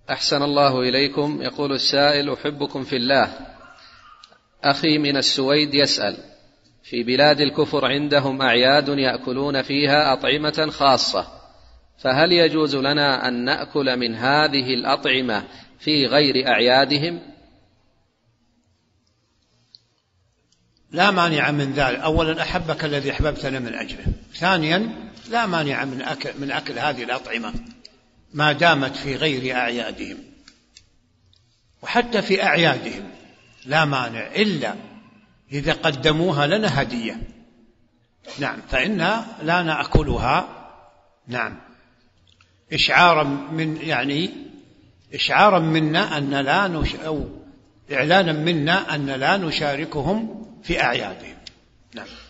أحسن الله إليكم. يقول السائل: أحبكم في الله. أخي من السويد يسأل: في بلاد الكفر عندهم أعياد يأكلون فيها أطعمة خاصة، فهل يجوز لنا أن نأكل من هذه الأطعمة في غير أعيادهم؟ لا مانع من ذلك. أولا أحبك الذي أحببتنا من أجله. ثانيا لا مانع من أكل هذه الأطعمة ما دامت في غير أعيادهم، وحتى في أعيادهم لا مانع، إلا إذا قدموها لنا هدية، نعم، فإنا لا نأكلها، نعم، إشعارا منا أن لا أو إعلانا منا أن لا نشاركهم في أعيادهم، نعم.